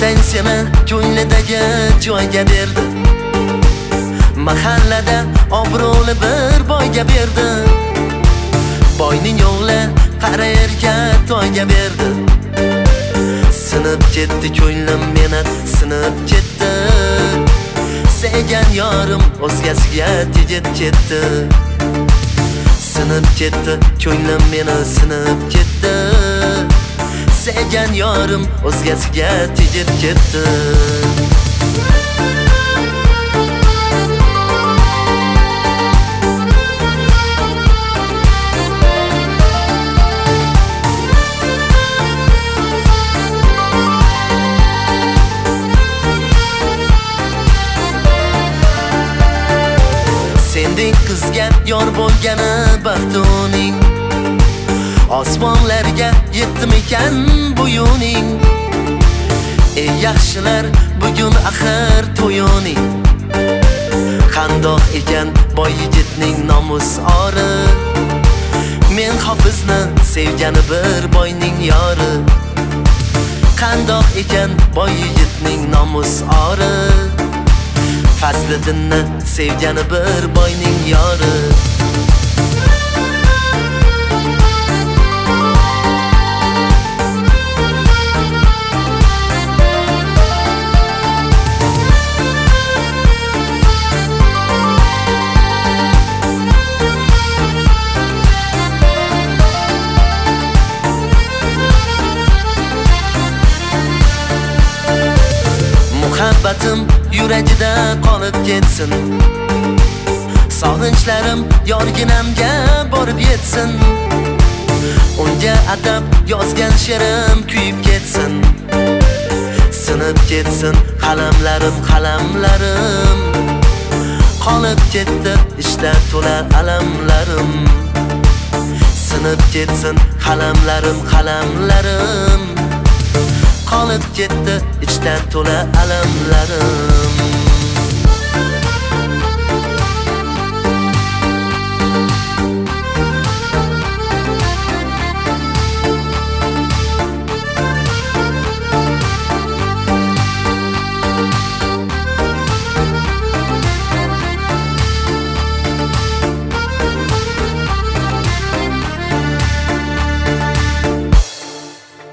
Otang seni ko'nglidagi joyga berdi. Mahallada obro'li bir boyga berdi. Boyning o'g'li qari erga toyga berdi. Sinib ketdi ko'nglim meni, sinib ketdi. Sevgan yorim o'zgasiga tegib ketdi. Sinib ketdi ko'nglim meni, sinib ketdi. Sevgan yorim o'zgasiga tegib ketdi. Sendek qizga yor bo'lgani baxti uning. Osmonlarga yetdim ekan bu yo'ning. Ey yaxshilar, bugun axir to'yoning. Qandoq ekan boy yigitning nomus ori. Men hofizni sevgani bir boyning yori. Qandoq ekan boy yigitning nomus ori. Fazliddinni sevgani bir boyning yori. Muhabbatim yuragida qolib ketsin. Sog'inchlarim yorginamga borib yetsin. Unga atab yozgan she'rim kuyib ketsin. Sinib ketsin qalamlarim, qalamlarim. Qolib ketdi ishda to'la alamlarim. Sinib ketsin qalamlarim, qalamlarim. Qolib ketdi ichdan to'la alamlarim.